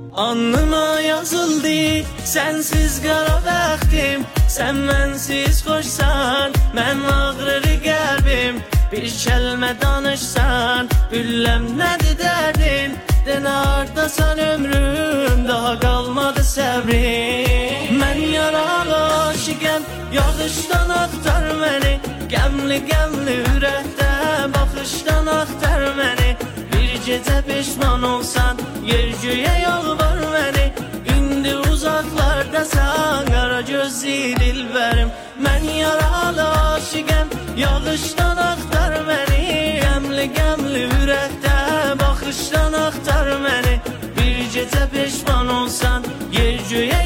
Alnıma yazıldı sensiz qara bəxtim. Sən mənsiz xoşsan, mən ağrır qəlbim. Bir kəlmə danışsan, bülləm nədir dərdin? Denə artasan ömrüm, daha qalmadı səbrim. Mən yaralı aşiqəm, yağışdan axtar məni. Qəmli qəmli ürəkdə baxışdan axtar məni. Bir gecə peşman olsan, yer göyə yalvar məni. İndi uzaqlardasan, qara gözlü dilbərim. Mən yaralı aşiqəm, yağışdan axtar məni. Qəmli qəmli ürəkdə baxışdan axtar məni. Bir gecə peşman olsan, yer göyə